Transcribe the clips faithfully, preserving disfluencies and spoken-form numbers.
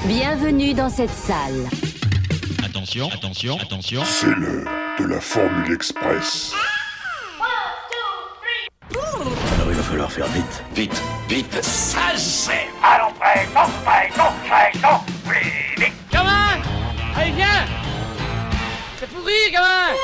Bienvenue dans cette salle. Attention, attention, attention. C'est l'heure de la Formule Express. Alors il va falloir faire vite. Vite, vite. Ça c'est. Allons prêt, non prêt, non prêt, non plus vite. Gamin, allez viens. C'est pourri, gamin.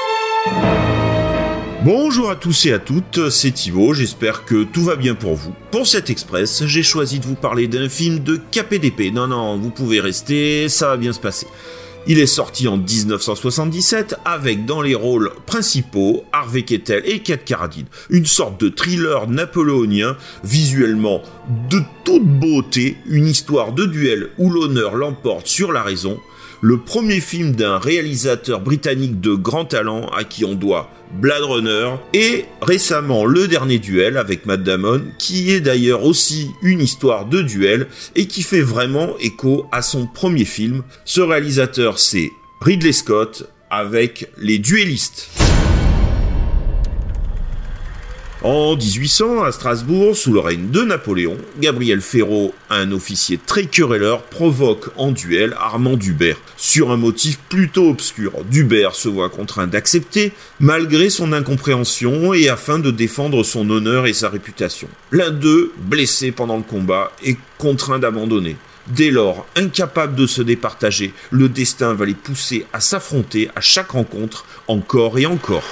Bonjour à tous et à toutes, c'est Thibaut, j'espère que tout va bien pour vous. Pour cet Express, j'ai choisi de vous parler d'un film de K P D P. Non, non, vous pouvez rester, ça va bien se passer. Il est sorti en dix-neuf cent soixante-dix-sept avec dans les rôles principaux Harvey Keitel et Kate Carradine. Une sorte de thriller napoléonien, visuellement de toute beauté, une histoire de duel où l'honneur l'emporte sur la raison. Le premier film d'un réalisateur britannique de grand talent à qui on doit Blade Runner et récemment Le Dernier Duel avec Matt Damon, qui est d'ailleurs aussi une histoire de duel et qui fait vraiment écho à son premier film. Ce réalisateur, c'est Ridley Scott avec Les Duellistes. En dix-huit cents, à Strasbourg, sous le règne de Napoléon, Gabriel Ferraud, un officier très querelleur, provoque en duel Armand Dubert. Sur un motif plutôt obscur, Dubert se voit contraint d'accepter, malgré son incompréhension et afin de défendre son honneur et sa réputation. L'un d'eux, blessé pendant le combat, est contraint d'abandonner. Dès lors, incapable de se départager, le destin va les pousser à s'affronter à chaque rencontre, encore et encore.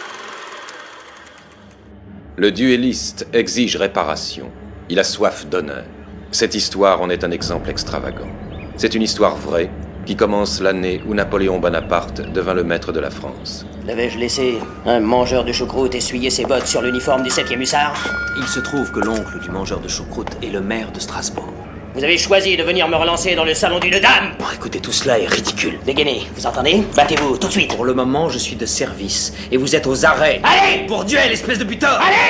Le duelliste exige réparation. Il a soif d'honneur. Cette histoire en est un exemple extravagant. C'est une histoire vraie qui commence l'année où Napoléon Bonaparte devint le maître de la France. L'avais-je laissé un mangeur de choucroute essuyer ses bottes sur l'uniforme du septième hussard ? Il se trouve que l'oncle du mangeur de choucroute est le maire de Strasbourg. Vous avez choisi de venir me relancer dans le salon d'une dame ? Oh, écoutez, tout cela est ridicule. Dégainez, vous entendez ? Battez-vous, tout de suite. Pour le moment, je suis de service, et vous êtes aux arrêts. Allez ! Pour duel, espèce de buteur ! Allez !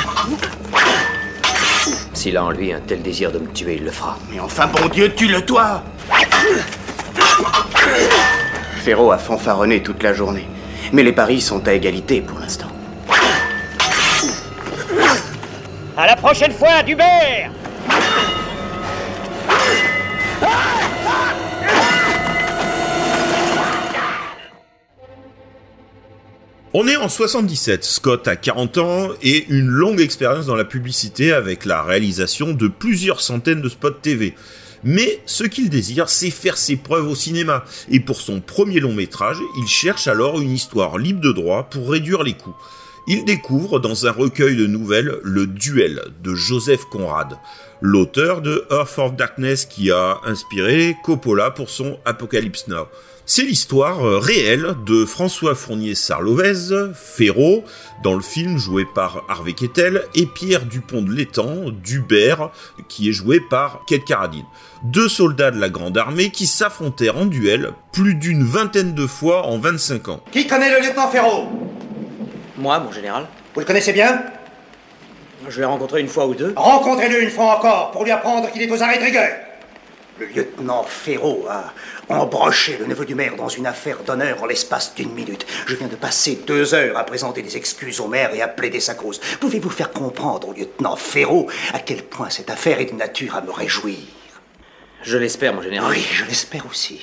S'il a en lui un tel désir de me tuer, il le fera. Mais enfin, bon Dieu, tue-le-toi. Ferraud a fanfaronné toute la journée, mais les paris sont à égalité pour l'instant. À la prochaine fois, Dubert ! On est en soixante-dix-sept, Scott a quarante ans et une longue expérience dans la publicité avec la réalisation de plusieurs centaines de spots T V. Mais ce qu'il désire, c'est faire ses preuves au cinéma. Et pour son premier long métrage, il cherche alors une histoire libre de droit pour réduire les coûts. Il découvre dans un recueil de nouvelles Le Duel de Joseph Conrad, l'auteur de Earth of Darkness qui a inspiré Coppola pour son Apocalypse Now. C'est l'histoire réelle de François Fournier-Sarlovez, Ferraud, dans le film joué par Harvey Keitel, et Pierre Dupont de l'Étang, Dubert, qui est joué par Kate Carradine. Deux soldats de la Grande Armée qui s'affrontèrent en duel plus d'une vingtaine de fois en vingt-cinq ans. Qui connaît le lieutenant Ferraud ? Moi, mon général. Vous le connaissez bien ? Je l'ai rencontré une fois ou deux. Rencontrez-le une fois encore pour lui apprendre qu'il est aux arrêts de rigueur. Le lieutenant Ferraud a embroché le neveu du maire dans une affaire d'honneur en l'espace d'une minute. Je viens de passer deux heures à présenter des excuses au maire et à plaider sa cause. Pouvez-vous faire comprendre au lieutenant Ferraud à quel point cette affaire est de nature à me réjouir ? Je l'espère, mon général. Oui, je l'espère aussi.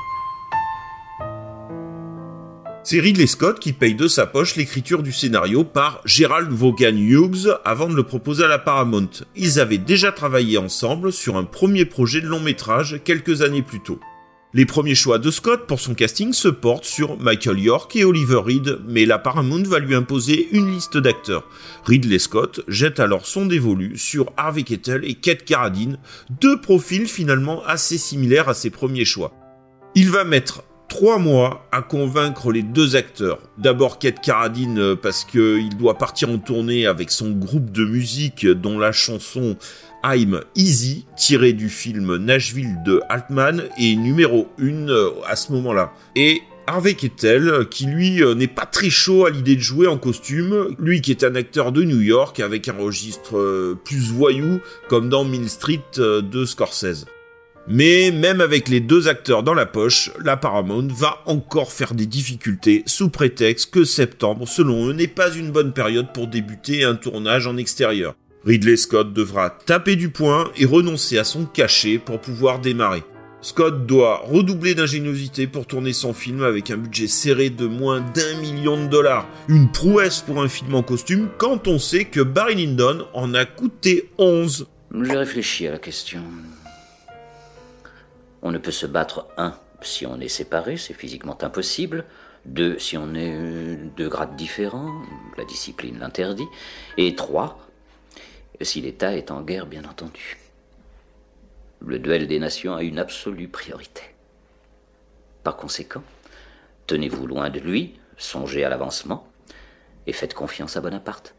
C'est Ridley Scott qui paye de sa poche l'écriture du scénario par Gerald Vaughan Hughes avant de le proposer à la Paramount. Ils avaient déjà travaillé ensemble sur un premier projet de long métrage quelques années plus tôt. Les premiers choix de Scott pour son casting se portent sur Michael York et Oliver Reed, mais la Paramount va lui imposer une liste d'acteurs. Ridley Scott jette alors son dévolu sur Harvey Keitel et Kate Carradine, deux profils finalement assez similaires à ses premiers choix. Il va mettre Trois mois à convaincre les deux acteurs. D'abord Kate Carradine parce qu'il doit partir en tournée avec son groupe de musique dont la chanson I'm Easy, tirée du film Nashville de Altman, est numéro un à ce moment-là. Et Harvey Keitel, qui lui n'est pas très chaud à l'idée de jouer en costume, lui qui est un acteur de New York avec un registre plus voyou comme dans Mean Street de Scorsese. Mais même avec les deux acteurs dans la poche, la Paramount va encore faire des difficultés sous prétexte que septembre, selon eux, n'est pas une bonne période pour débuter un tournage en extérieur. Ridley Scott devra taper du poing et renoncer à son cachet pour pouvoir démarrer. Scott doit redoubler d'ingéniosité pour tourner son film avec un budget serré de moins d'un million de dollars. Une prouesse pour un film en costume quand on sait que Barry Lyndon en a coûté onze. J'ai réfléchi à la question. On ne peut se battre, un, si on est séparé, c'est physiquement impossible. Deux, si on est de grades différents, la discipline l'interdit. Et trois, si l'État est en guerre, bien entendu. Le duel des nations a une absolue priorité. Par conséquent, tenez-vous loin de lui, songez à l'avancement, et faites confiance à Bonaparte.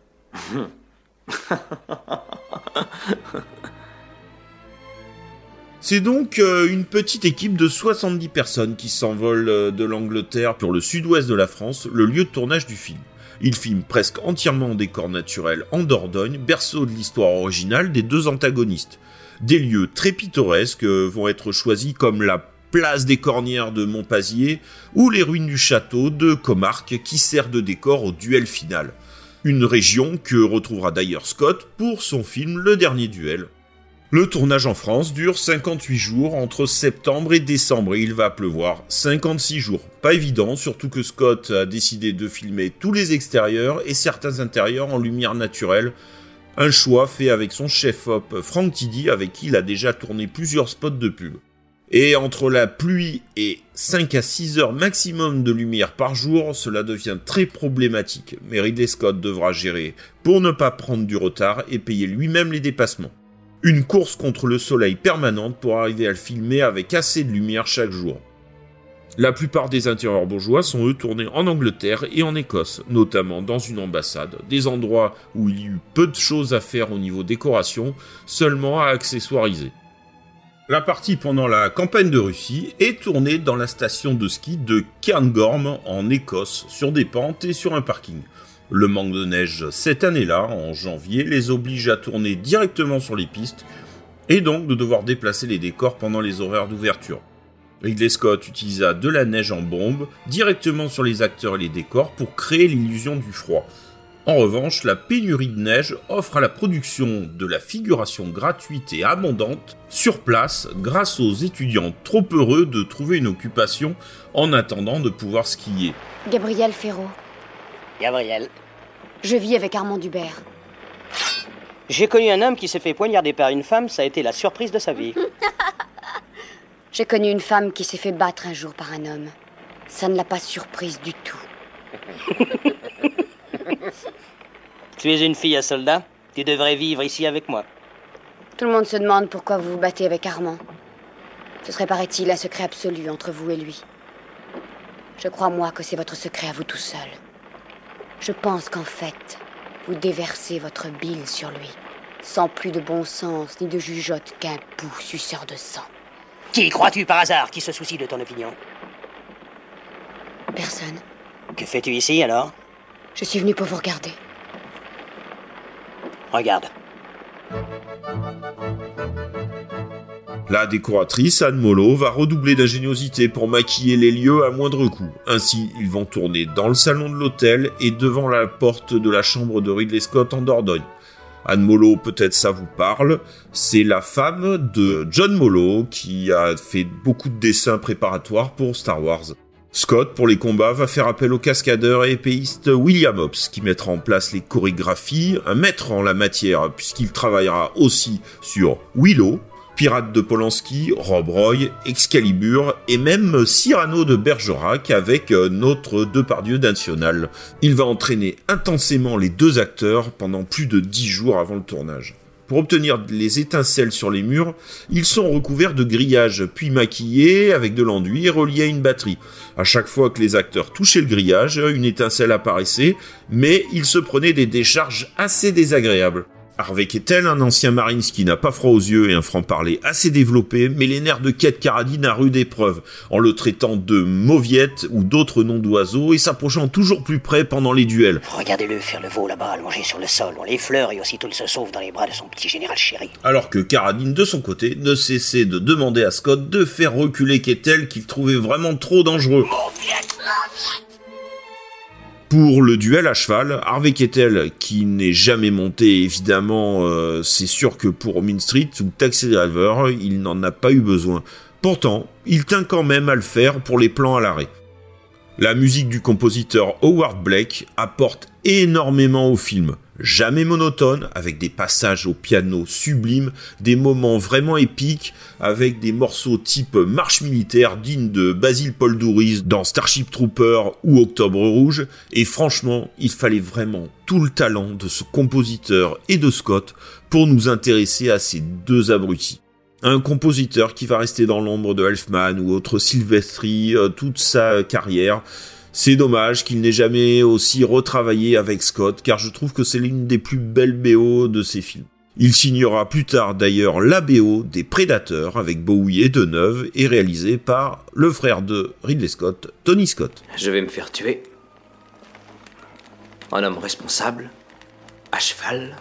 C'est donc euh, une petite équipe de soixante-dix personnes qui s'envolent euh, de l'Angleterre pour le sud-ouest de la France, le lieu de tournage du film. Ils filment presque entièrement en décor naturel en Dordogne, berceau de l'histoire originale des deux antagonistes. Des lieux très pittoresques vont être choisis comme la place des Cornières de Montpazier ou les ruines du château de Comarque qui sert de décor au duel final. Une région que retrouvera d'ailleurs Scott pour son film Le Dernier Duel. Le tournage en France dure cinquante-huit jours entre septembre et décembre et il va pleuvoir cinquante-six jours. Pas évident, surtout que Scott a décidé de filmer tous les extérieurs et certains intérieurs en lumière naturelle. Un choix fait avec son chef-op Frank Tidy avec qui il a déjà tourné plusieurs spots de pub. Et entre la pluie et cinq à six heures maximum de lumière par jour, cela devient très problématique. Mais Ridley Scott devra gérer pour ne pas prendre du retard et payer lui-même les dépassements. Une course contre le soleil permanente pour arriver à le filmer avec assez de lumière chaque jour. La plupart des intérieurs bourgeois sont eux tournés en Angleterre et en Écosse, notamment dans une ambassade, des endroits où il y eut peu de choses à faire au niveau décoration, seulement à accessoiriser. La partie pendant la campagne de Russie est tournée dans la station de ski de Cairngorm en Écosse, sur des pentes et sur un parking. Le manque de neige cette année-là, en janvier, les oblige à tourner directement sur les pistes et donc de devoir déplacer les décors pendant les horaires d'ouverture. Ridley Scott utilisa de la neige en bombe directement sur les acteurs et les décors pour créer l'illusion du froid. En revanche, la pénurie de neige offre à la production de la figuration gratuite et abondante sur place grâce aux étudiants trop heureux de trouver une occupation en attendant de pouvoir skier. Gabriel Ferraud. Gabriel. Je vis avec Armand Dubert. J'ai connu un homme qui s'est fait poignarder par une femme, ça a été la surprise de sa vie. J'ai connu une femme qui s'est fait battre un jour par un homme. Ça ne l'a pas surprise du tout. Tu es une fille à soldat, tu devrais vivre ici avec moi. Tout le monde se demande pourquoi vous vous battez avec Armand. Ce serait, paraît-il, un secret absolu entre vous et lui. Je crois, moi, que c'est votre secret à vous tout seul. Je pense qu'en fait, vous déversez votre bile sur lui, sans plus de bon sens ni de jugeote qu'un pou suceur de sang. Qui crois-tu par hasard qui se soucie de ton opinion? Personne. Que fais-tu ici alors? Je suis venu pour vous regarder. Regarde. La décoratrice Anne Mollo va redoubler d'ingéniosité pour maquiller les lieux à moindre coût. Ainsi, ils vont tourner dans le salon de l'hôtel et devant la porte de la chambre de Ridley Scott en Dordogne. Anne Mollo, peut-être ça vous parle, c'est la femme de John Mollo qui a fait beaucoup de dessins préparatoires pour Star Wars. Scott, pour les combats, va faire appel au cascadeur et épéiste William Hobbs, qui mettra en place les chorégraphies, un maître en la matière, puisqu'il travaillera aussi sur Willow, Pirates de Polanski, Rob Roy, Excalibur et même Cyrano de Bergerac avec notre Depardieu national. Il va entraîner intensément les deux acteurs pendant plus de dix jours avant le tournage. Pour obtenir les étincelles sur les murs, ils sont recouverts de grillages, puis maquillés avec de l'enduit et reliés à une batterie. À chaque fois que les acteurs touchaient le grillage, une étincelle apparaissait, mais ils se prenaient des décharges assez désagréables. Harvey Keitel, un ancien Marines qui n'a pas froid aux yeux et un franc-parler assez développé, met les nerfs de Kate Carradine à rude épreuve, en le traitant de mauviette ou d'autres noms d'oiseaux et s'approchant toujours plus près pendant les duels. Regardez-le faire le veau là-bas, allongé sur le sol, on l'effleure et aussitôt il se sauve dans les bras de son petit général chéri. Alors que Carradine, de son côté, ne cessait de demander à Scott de faire reculer Keitel qu'il trouvait vraiment trop dangereux. Pour le duel à cheval, Harvey Keitel, qui n'est jamais monté, évidemment, euh, c'est sûr que pour Mean Street ou Taxi Driver, il n'en a pas eu besoin. Pourtant, il tient quand même à le faire pour les plans à l'arrêt. La musique du compositeur Howard Blake apporte énormément au film. Jamais monotone, avec des passages au piano sublimes, des moments vraiment épiques, avec des morceaux type marche militaire dignes de Basil Poledouris dans Starship Trooper ou Octobre Rouge, et franchement, il fallait vraiment tout le talent de ce compositeur et de Scott pour nous intéresser à ces deux abrutis. Un compositeur qui va rester dans l'ombre de Elfman ou autre Silvestri euh, toute sa carrière. C'est dommage qu'il n'ait jamais aussi retravaillé avec Scott, car je trouve que c'est l'une des plus belles B O de ses films. Il signera plus tard d'ailleurs la B O des Prédateurs avec Bowie et Deneuve, et réalisé par le frère de Ridley Scott, Tony Scott. Je vais me faire tuer. Un homme responsable, à cheval,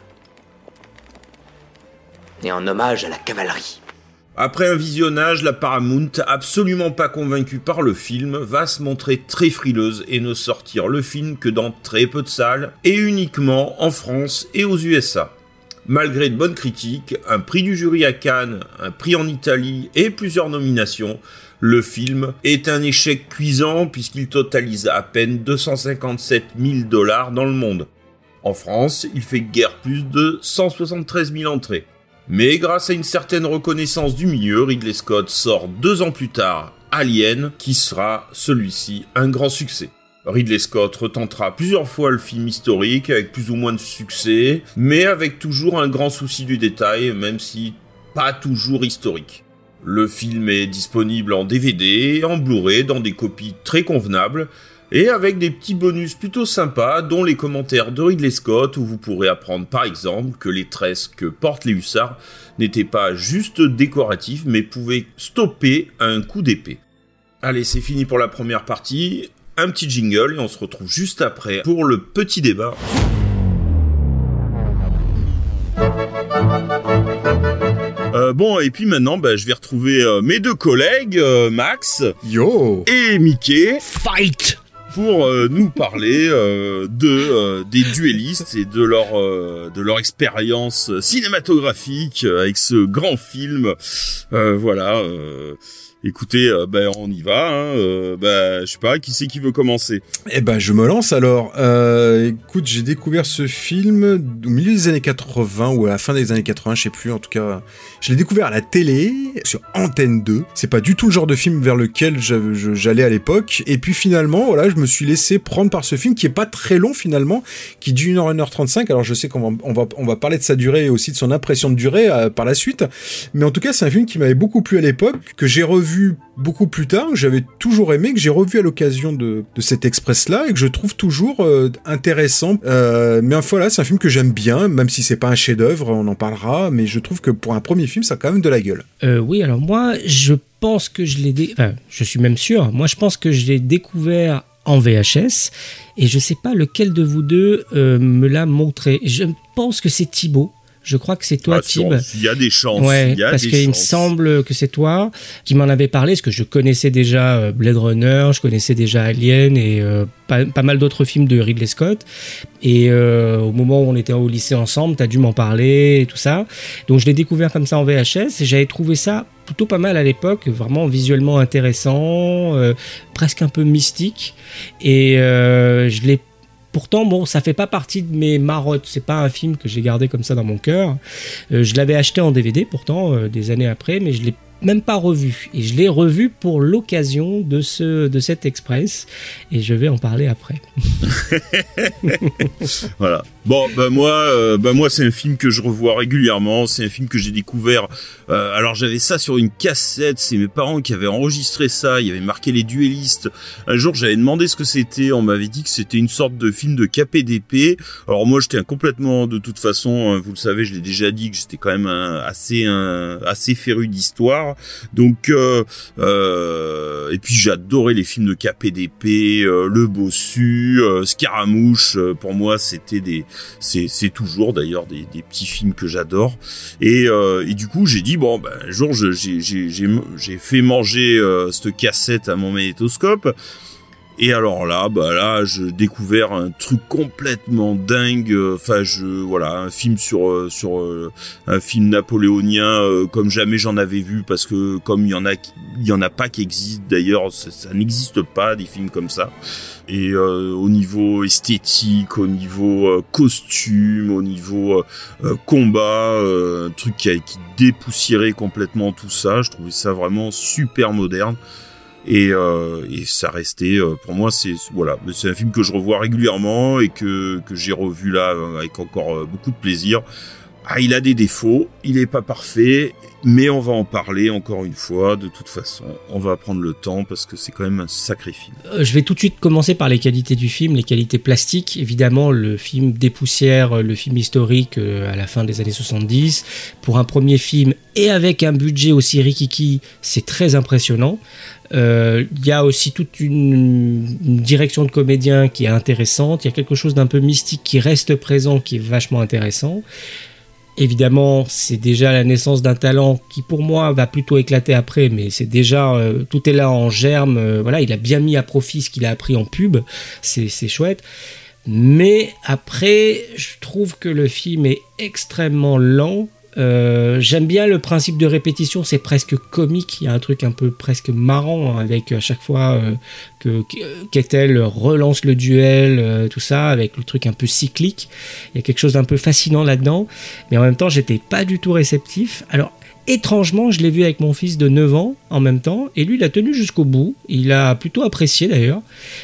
et en hommage à la cavalerie. Après un visionnage, la Paramount, absolument pas convaincue par le film, va se montrer très frileuse et ne sortir le film que dans très peu de salles et uniquement en France et aux U S A. Malgré de bonnes critiques, un prix du jury à Cannes, un prix en Italie et plusieurs nominations, le film est un échec cuisant puisqu'il totalise à peine deux cent cinquante-sept mille dollars dans le monde. En France, il fait guère plus de cent soixante-treize mille entrées. Mais grâce à une certaine reconnaissance du milieu, Ridley Scott sort deux ans plus tard Alien, qui sera, celui-ci, un grand succès. Ridley Scott retentera plusieurs fois le film historique avec plus ou moins de succès, mais avec toujours un grand souci du détail, même si pas toujours historique. Le film est disponible en D V D et en Blu-ray dans des copies très convenables, et avec des petits bonus plutôt sympas, dont les commentaires de Ridley Scott, où vous pourrez apprendre par exemple que les tresses que portent les hussards n'étaient pas juste décoratifs, mais pouvaient stopper à un coup d'épée. Allez, c'est fini pour la première partie, un petit jingle, et on se retrouve juste après pour le petit débat. Euh, bon, et puis maintenant, bah, je vais retrouver euh, mes deux collègues, euh, Max Yo et Mickey. Fight pour euh, nous parler euh, de euh, des duellistes et de leur euh, de leur expérience cinématographique avec ce grand film. Euh, voilà. Euh, écoutez, euh, ben on y va. Hein, euh, ben je sais pas, qui c'est qui veut commencer? Eh ben je me lance alors. Euh, écoute, j'ai découvert ce film au milieu des années quatre-vingts ou à la fin des années quatre-vingts, je sais plus. En tout cas, je l'ai découvert à la télé sur Antenne deux. C'est pas du tout le genre de film vers lequel je, je, j'allais à l'époque. Et puis finalement, voilà, je me suis laissé prendre par ce film qui est pas très long finalement, qui dure une heure, une heure trente-cinq. Alors je sais qu'on va on va on va parler de sa durée et aussi de son impression de durée euh, par la suite. Mais en tout cas, c'est un film qui m'avait beaucoup plu à l'époque, que j'ai revu beaucoup plus tard, que j'avais toujours aimé, que j'ai revu à l'occasion de, de cet Express-là et que je trouve toujours euh, intéressant. Euh, mais voilà, c'est un film que j'aime bien, même si c'est pas un chef-d'œuvre, on en parlera, mais je trouve que pour un premier film, ça a quand même de la gueule. Euh, oui, alors moi, je pense que je l'ai... Dé... Enfin, je suis même sûr, moi je pense que je l'ai découvert en V H S et je sais pas lequel de vous deux euh, me l'a montré. Je pense que c'est Thibaut. Je crois que c'est toi, ah, Thib. Il y a des chances. Ouais, il y a parce des qu'il chances. me semble que c'est toi qui m'en avais parlé, parce que je connaissais déjà Blade Runner, je connaissais déjà Alien et euh, pas, pas mal d'autres films de Ridley Scott. Et euh, au moment où on était au lycée ensemble, t'as dû m'en parler et tout ça. Donc je l'ai découvert comme ça en V H S et j'avais trouvé ça plutôt pas mal à l'époque, vraiment visuellement intéressant, euh, presque un peu mystique. Et euh, je l'ai Pourtant, bon, ça fait pas partie de mes marottes. C'est pas un film que j'ai gardé comme ça dans mon cœur. Euh, je l'avais acheté en D V D, pourtant, euh, des années après, mais je l'ai même pas revu. Et je l'ai revu pour l'occasion de ce, de cet Express. Et je vais en parler après. Voilà. Bon, bah moi, euh, bah moi, c'est un film que je revois régulièrement. C'est un film que j'ai découvert. Euh, alors, j'avais ça sur une cassette. C'est mes parents qui avaient enregistré ça. Il y avait marqué Les Duellistes. Un jour, j'avais demandé ce que c'était. On m'avait dit que c'était une sorte de film de K P D P. Alors moi, j'étais complètement, de toute façon, vous le savez, je l'ai déjà dit que j'étais quand même un, assez, un, assez féru d'histoire. Donc, euh, euh, et puis j'adorais les films de K P D P, euh, Le Bossu, euh, Scaramouche. Euh, pour moi, c'était des C'est, c'est toujours d'ailleurs des, des petits films que j'adore. Et, euh, et du coup, j'ai dit bon, ben, un jour, je, j'ai, j'ai, j'ai, j'ai fait manger euh, cette cassette à mon magnétoscope. Et alors là, bah là, j'ai découvert un truc complètement dingue. Enfin, je voilà, un film sur sur euh, un film napoléonien euh, comme jamais j'en avais vu, parce que comme il y en a, il y en a pas qui existent d'ailleurs, ça, ça n'existe pas des films comme ça. Et euh, au niveau esthétique, au niveau euh, costume, au niveau euh, combat, euh, un truc qui a qui dépoussiérait complètement tout ça. Je trouvais ça vraiment super moderne. Et, euh, et ça restait, euh, pour moi, c'est voilà, c'est un film que je revois régulièrement et que que j'ai revu là avec encore euh, beaucoup de plaisir. Ah, il a des défauts, il est pas parfait, mais on va en parler encore une fois. De toute façon, on va prendre le temps parce que c'est quand même un sacré film. Euh, je vais tout de suite commencer par les qualités du film, les qualités plastiques. Évidemment, le film dépoussière le film historique euh, à la fin des années soixante-dix. Pour un premier film et avec un budget aussi rikiki, c'est très impressionnant. Il euh, y a aussi toute une, une direction de comédien qui est intéressante. Il y a quelque chose d'un peu mystique qui reste présent, qui est vachement intéressant. Évidemment, c'est déjà la naissance d'un talent qui, pour moi, va plutôt éclater après, mais c'est déjà, euh, tout est là en germe. Euh, voilà, il a bien mis à profit ce qu'il a appris en pub. C'est, c'est chouette. Mais après, je trouve que le film est extrêmement lent. Euh, j'aime bien le principe de répétition, c'est presque comique, il y a un truc un peu presque marrant avec à chaque fois euh, que Kettel relance le duel, euh, tout ça, avec le truc un peu cyclique. Il y a quelque chose d'un peu fascinant là-dedans, mais en même temps j'étais pas du tout réceptif. Alors étrangement, je l'ai vu avec mon fils de neuf ans en même temps, et lui il a tenu jusqu'au bout, il a plutôt apprécié d'ailleurs,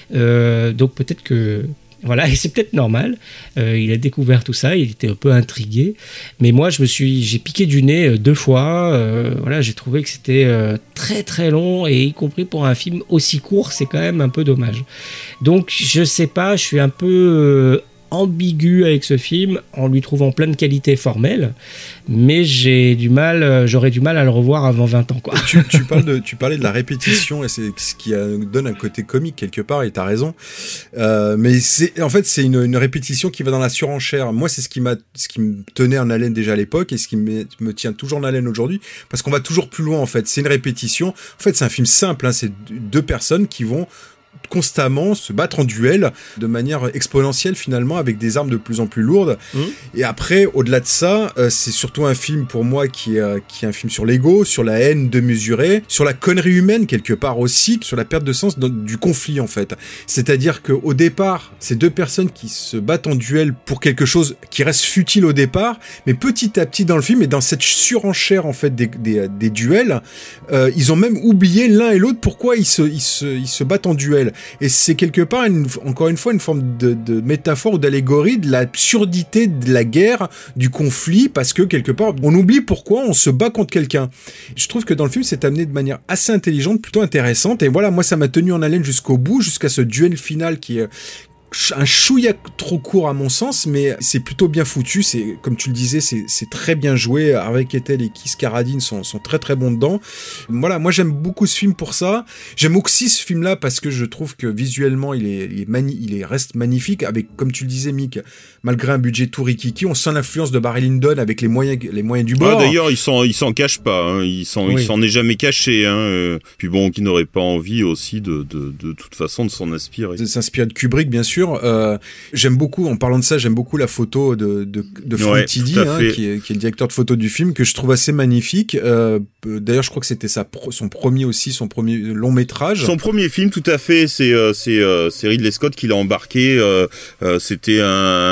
euh, donc peut-être que voilà, et c'est peut-être normal. Euh, il a découvert tout ça, il était un peu intrigué. Mais moi, je me suis, j'ai piqué du nez euh, deux fois. Euh, voilà, j'ai trouvé que c'était euh, très très long, et y compris pour un film aussi court, c'est quand même un peu dommage. Donc, je sais pas, je suis un peu euh, ambigu avec ce film, en lui trouvant plein de qualités formelles, mais j'ai du mal, j'aurais du mal à le revoir avant vingt ans, quoi. Tu, tu, parles de, tu parlais de la répétition, et c'est ce qui a, donne un côté comique quelque part, et t'as raison. Euh, mais c'est, en fait, c'est une, une répétition qui va dans la surenchère. Moi, c'est ce qui m'a, ce qui me tenait en haleine déjà à l'époque, et ce qui me, me tient toujours en haleine aujourd'hui, parce qu'on va toujours plus loin, en fait. C'est une répétition. En fait, c'est un film simple, hein. C'est deux personnes qui vont constamment se battre en duel de manière exponentielle finalement, avec des armes de plus en plus lourdes. Mmh. Et après, au-delà de ça, euh, c'est surtout un film pour moi qui est, euh, qui est un film sur l'ego, sur la haine démesurée, sur la connerie humaine quelque part aussi, sur la perte de sens de, du conflit en fait. C'est-à-dire qu'au départ, c'est deux personnes qui se battent en duel pour quelque chose qui reste futile au départ, mais petit à petit dans le film et dans cette surenchère en fait des, des, des duels, euh, ils ont même oublié l'un et l'autre pourquoi ils se, ils se, ils se battent en duel. Et c'est quelque part, une, encore une fois, une forme de, de métaphore ou d'allégorie de l'absurdité de la guerre, du conflit, parce que quelque part, on oublie pourquoi on se bat contre quelqu'un. Je trouve que dans le film, c'est amené de manière assez intelligente, plutôt intéressante, et voilà, moi ça m'a tenu en haleine jusqu'au bout, jusqu'à ce duel final qui est un chouïa trop court à mon sens, mais c'est plutôt bien foutu. C'est, comme tu le disais, c'est, c'est très bien joué. Harvey Keitel et Keith Carradine sont, sont très très bons dedans. Voilà, moi j'aime beaucoup ce film pour ça. J'aime aussi ce film-là parce que je trouve que visuellement il est, il est mani- il est, reste magnifique. Avec, comme tu le disais, Mick, malgré un budget tout rikiki, on sent l'influence de Barry Lyndon avec les moyens, les moyens du bord. Ah, d'ailleurs, il s'en, il s'en cache pas. Hein. Il s'en, oui. il s'en est jamais caché. Hein. Euh, puis bon, qui n'aurait pas envie aussi de, de, de, de toute façon de s'en inspirer. De s'inspirer de Kubrick, bien sûr. Euh, j'aime beaucoup, en parlant de ça, j'aime beaucoup la photo de, de, de Frank ouais, Tidy, hein, qui, est, qui est le directeur de photo du film, que je trouve assez magnifique. Euh, d'ailleurs, je crois que c'était sa, son premier aussi, son premier long métrage. Son premier film, tout à fait. C'est, euh, c'est, euh, c'est Ridley Scott qui l'a embarqué. Euh, euh, c'était un,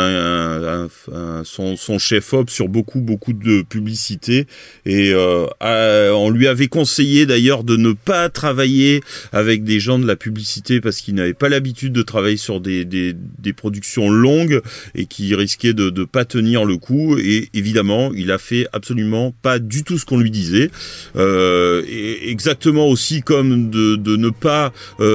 un, un, un son, son chef-op sur beaucoup, beaucoup de publicités. Et euh, à, on lui avait conseillé d'ailleurs de ne pas travailler avec des gens de la publicité parce qu'il n'avait pas l'habitude de travailler sur des, des, des productions longues et qui risquaient de ne pas tenir le coup. Et évidemment, il a fait absolument pas du tout ce qu'on lui disait. Euh, et exactement aussi comme de, de ne pas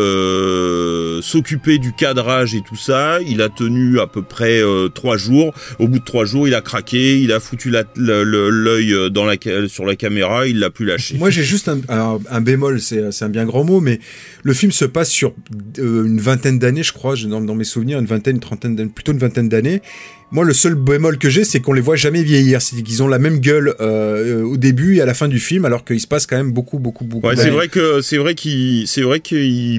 euh, s'occuper du cadrage et tout ça. Il a tenu à peu près euh, trois jours. Au bout de trois jours, il a craqué. Il a foutu la, le, le, l'œil dans la, sur la caméra. Il l'a plus lâché. Moi, j'ai juste un, un, un bémol. C'est, c'est un bien grand mot, mais le film se passe sur euh, une vingtaine d'années, je crois, dans, dans mes souvenirs, une vingtaine, une trentaine d'années, plutôt une vingtaine d'années. Moi, le seul bémol que j'ai, c'est qu'on les voit jamais vieillir. C'est qu'ils ont la même gueule euh, au début et à la fin du film, alors qu'il se passe quand même beaucoup, beaucoup, beaucoup. Ouais, c'est vrai que c'est vrai qu'il c'est vrai qu'il bouge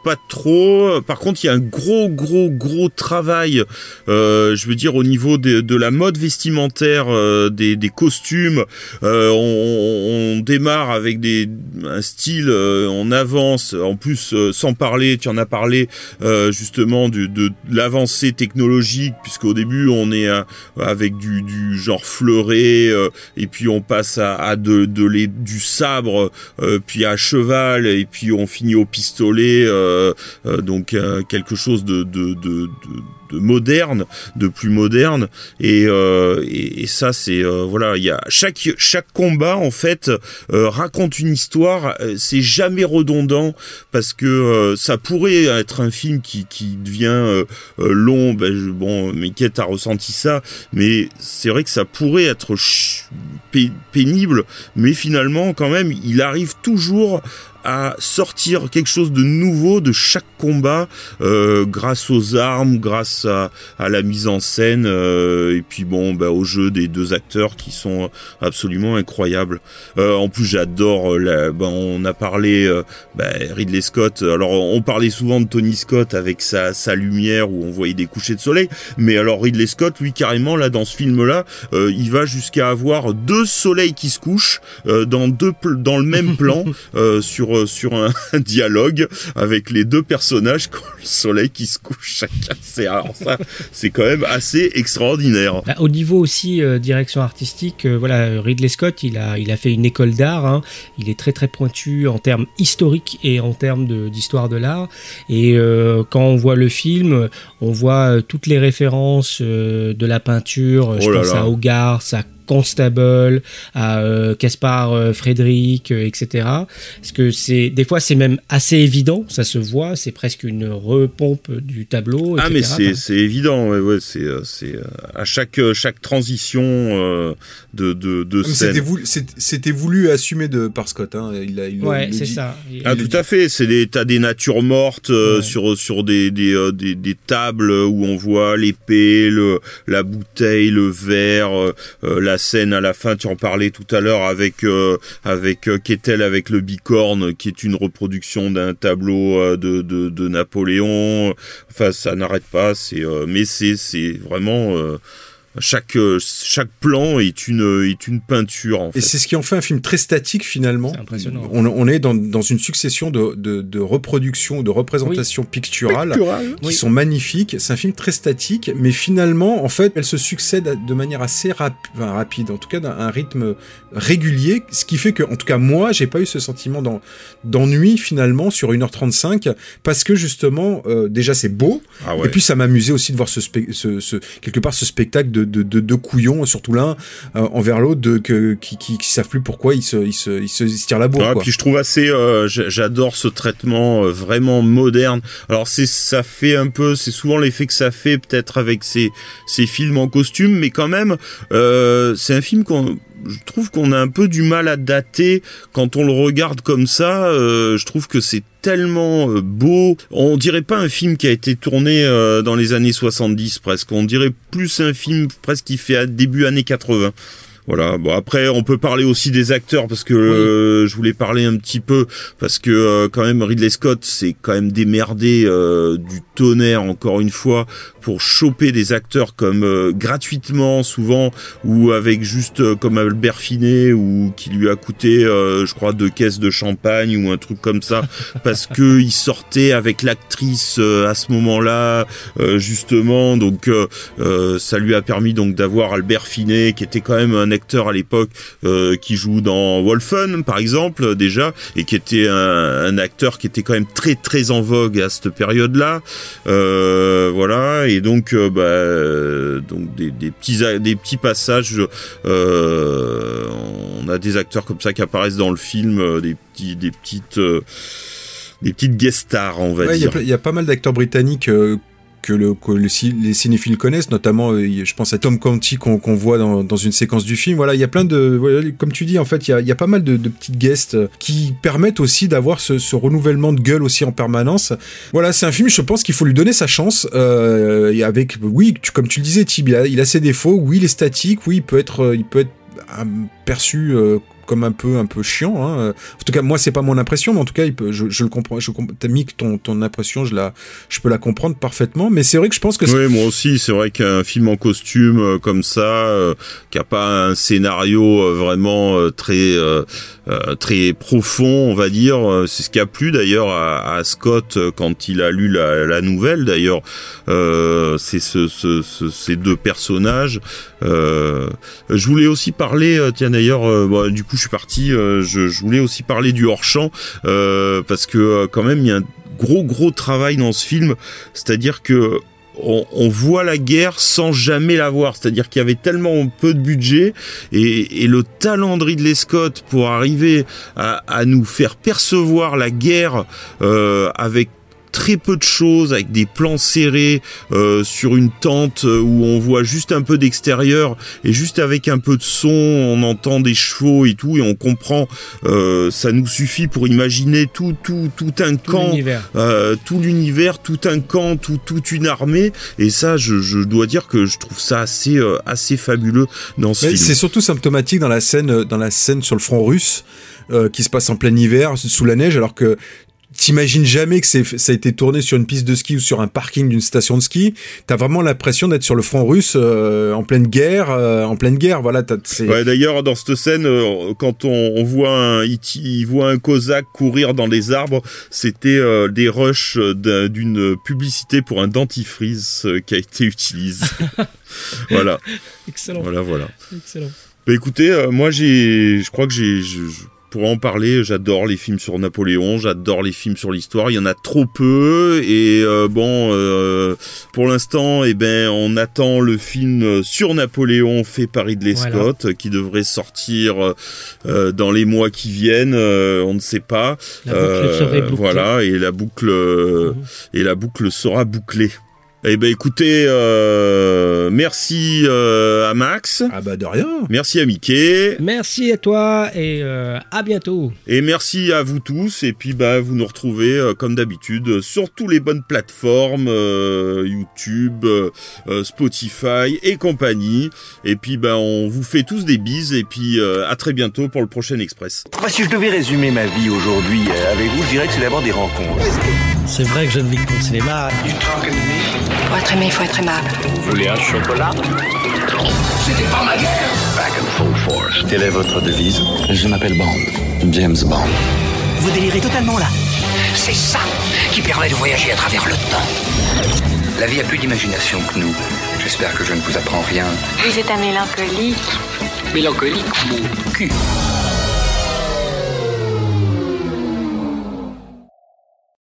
pas trop. Par contre, il y a un gros, gros, gros travail, euh, je veux dire, au niveau de, de la mode vestimentaire, euh, des, des costumes. Euh, on, on démarre avec des, un style, euh, on avance. En plus, euh, sans parler, tu en as parlé, euh, justement, de, de, de l'avancée technologique, puisqu'au début, on est à, avec du, du genre fleuré, euh, et puis on passe à, à de, de les, du sabre, euh, puis à cheval, et puis on finit au pistolet, euh, euh, donc euh, quelque chose de, de, de, de de moderne, de plus moderne, et euh, et, et ça c'est euh, voilà, il y a chaque chaque combat en fait euh, raconte une histoire, c'est jamais redondant parce que euh, ça pourrait être un film qui qui devient euh, euh, long, ben je, bon Mickey t'as ressenti ça, mais c'est vrai que ça pourrait être ch- p- pénible, mais finalement quand même il arrive toujours à sortir quelque chose de nouveau de chaque combat, euh, grâce aux armes, grâce à, à la mise en scène, euh, et puis bon, bah, au jeu des deux acteurs qui sont absolument incroyables. Euh, en plus, j'adore, la, bah, on a parlé, euh, bah, Ridley Scott, alors on parlait souvent de Tony Scott avec sa, sa lumière où on voyait des couchers de soleil, mais alors Ridley Scott, lui, carrément, là, dans ce film-là, euh, il va jusqu'à avoir deux soleils qui se couchent, euh, dans deux, dans le même plan, euh, sur sur un, un dialogue avec les deux personnages quand le soleil qui se couche chacun. C'est, alors ça, c'est quand même assez extraordinaire. Au niveau aussi euh, direction artistique, euh, voilà, Ridley Scott, il a, il a fait une école d'art. Hein. Il est très très pointu en termes historiques et en termes de, d'histoire de l'art. Et euh, quand on voit le film, on voit euh, toutes les références euh, de la peinture. Je oh pense là. à Hogarth, à Constable, à euh, Caspar euh, Frédéric, euh, et cetera. Parce que c'est des fois c'est même assez évident, ça se voit, c'est presque une repompe du tableau. Ah et cetera. Mais c'est c'est évident, ouais, ouais, c'est c'est à chaque chaque transition euh, de de de scène. C'était voulu, c'était voulu assumer de par Scott, hein. Il a, il ouais, le c'est dit. ça. Il, ah il tout à fait, c'est des t'as des natures mortes euh, ouais. sur sur des des, euh, des des tables où on voit l'épée, le la bouteille, le verre, euh, la scène à la fin, tu en parlais tout à l'heure avec euh, avec euh, Kettel avec le bicorne, qui est une reproduction d'un tableau euh, de, de de Napoléon. Enfin, ça n'arrête pas. C'est euh, mais c'est c'est vraiment euh, chaque chaque plan est une est une peinture en fait. Et c'est ce qui en fait un film très statique finalement. C'est impressionnant. On, on est dans dans une succession de de, de reproductions, de représentations oui. picturales Pictural. qui oui. sont magnifiques. C'est un film très statique, mais finalement en fait elles se succèdent de manière assez rap- enfin, rapide, en tout cas d'un un rythme régulier, ce qui fait que en tout cas moi j'ai pas eu ce sentiment d'en, d'ennui finalement sur une heure trente-cinq parce que justement euh, déjà c'est beau ah ouais. et puis ça m'amusait aussi de voir ce, spe- ce, ce quelque part ce spectacle de de, de, de couillons, surtout l'un euh, envers l'autre, de, que, qui, qui, qui savent plus pourquoi ils se, ils se, ils se, ils se tirent la bourre. Ah, quoi. Puis je trouve assez, euh, j'adore ce traitement euh, vraiment moderne. Alors c'est, ça fait un peu, c'est souvent l'effet que ça fait peut-être avec ces, ces films en costume, mais quand même, euh, c'est un film qu'on je trouve qu'on a un peu du mal à dater quand on le regarde comme ça. Euh, je trouve que c'est tellement euh, beau. On dirait pas un film qui a été tourné euh, dans les années soixante-dix presque. On dirait plus un film presque qui fait à début années quatre-vingts. Voilà. Bon, après, on peut parler aussi des acteurs parce que oui. euh, je voulais parler un petit peu parce que euh, quand même Ridley Scott s'est quand même démerdé euh, du tonnerre encore une fois pour choper des acteurs comme euh, gratuitement souvent ou avec juste euh, comme Albert Finney ou qui lui a coûté euh, je crois deux caisses de champagne ou un truc comme ça parce que il sortait avec l'actrice euh, à ce moment-là euh, justement donc euh, euh, ça lui a permis donc d'avoir Albert Finney qui était quand même un acteur à l'époque euh, qui joue dans Wolfen par exemple déjà et qui était un, un acteur qui était quand même très très en vogue à cette période-là euh, voilà et donc euh, bah euh, donc des, des petits des petits passages euh, on a des acteurs comme ça qui apparaissent dans le film euh, des petits des petites euh, des petites guest stars on va ouais, dire. Il y, y a pas mal d'acteurs britanniques euh... que, le, que le, les cinéphiles connaissent, notamment, euh, je pense à Tom Canty qu'on, qu'on voit dans, dans une séquence du film. Voilà, il y a plein de, voilà, comme tu dis, en fait, il y a, il y a pas mal de, de petites guests qui permettent aussi d'avoir ce, ce renouvellement de gueule aussi en permanence. Voilà, c'est un film, je pense qu'il faut lui donner sa chance. Euh, et avec, oui, tu, comme tu le disais, Tib, il a, il a ses défauts. Oui, il est statique. Oui, il peut être, il peut être perçu. Euh, comme un peu un peu chiant. Hein. En tout cas, moi, c'est pas mon impression, mais en tout cas, il peut, je, je le comprends. Je, t'as mis que ton ton impression, je la, je peux la comprendre parfaitement. Mais c'est vrai que je pense que oui, moi aussi, c'est vrai qu'un film en costume euh, comme ça, euh, qui a pas un scénario euh, vraiment euh, très euh, euh, très profond, on va dire, euh, c'est ce qui a plu d'ailleurs à, à Scott euh, quand il a lu la, la nouvelle. D'ailleurs, euh, c'est ce, ce, ce, ces deux personnages. Euh, je voulais aussi parler, euh, tiens d'ailleurs, euh, bon, du coup, je suis parti. Euh, je, je voulais aussi parler du hors-champ euh, parce que euh, quand même, il y a un gros gros travail dans ce film, c'est-à-dire que On, on voit la guerre sans jamais la voir, c'est-à-dire qu'il y avait tellement peu de budget et, et le talent de Ridley Scott pour arriver à, à nous faire percevoir la guerre euh, avec très peu de choses, avec des plans serrés euh, sur une tente où on voit juste un peu d'extérieur et juste avec un peu de son, on entend des chevaux et tout et on comprend. Euh, ça nous suffit pour imaginer tout, tout, tout un tout camp, l'univers. Euh, tout l'univers, tout un camp, tout, toute une armée. Et ça, je, je dois dire que je trouve ça assez, euh, assez fabuleux dans ce Mais film. C'est surtout symptomatique dans la scène, dans la scène sur le front russe euh, qui se passe en plein hiver sous la neige, alors que t'imagines jamais que c'est, ça a été tourné sur une piste de ski ou sur un parking d'une station de ski. T'as vraiment l'impression d'être sur le front russe euh, en pleine guerre, euh, en pleine guerre. Voilà. T'as, c'est... Ouais, d'ailleurs, dans cette scène, euh, quand on, on voit un, il, il voit un cosaque courir dans les arbres, c'était euh, des rushs d'un, d'une publicité pour un dentifrice euh, qui a été utilisé. Voilà. Excellent. Voilà, voilà. Excellent. Bah écoutez, euh, moi j'ai, je crois que j'ai, je, je pour en parler, j'adore les films sur Napoléon, j'adore les films sur l'histoire, il y en a trop peu et euh, bon, euh, pour l'instant, eh ben, on attend le film sur Napoléon fait par Ridley voilà. Scott qui devrait sortir euh, dans les mois qui viennent, euh, on ne sait pas. La boucle euh, serait bouclée. Voilà, et la boucle mmh. et la boucle sera bouclée. Eh ben écoutez, euh, merci euh, à Max. Ah bah de rien. Merci à Mickey. Merci à toi et euh, à bientôt. Et merci à vous tous. Et puis bah vous nous retrouvez euh, comme d'habitude sur toutes les bonnes plateformes, euh, YouTube, euh, Spotify et compagnie. Et puis bah on vous fait tous des bises. Et puis euh, à très bientôt pour le prochain Express. Bah, si je devais résumer ma vie aujourd'hui euh, avec vous, je dirais que c'est d'abord des rencontres. C'est vrai que je ne vis que pour le cinéma. Pour être aimé, il faut être aimable. Vous voulez un chocolat? C'était pas ma guerre. Back and full force. Quelle est votre devise? Je m'appelle Bond. James Bond. Vous délirez totalement là. C'est ça qui permet de voyager à travers le temps. La vie a plus d'imagination que nous. J'espère que je ne vous apprends rien. Vous êtes un mélancolique. Mélancolique, mon cul.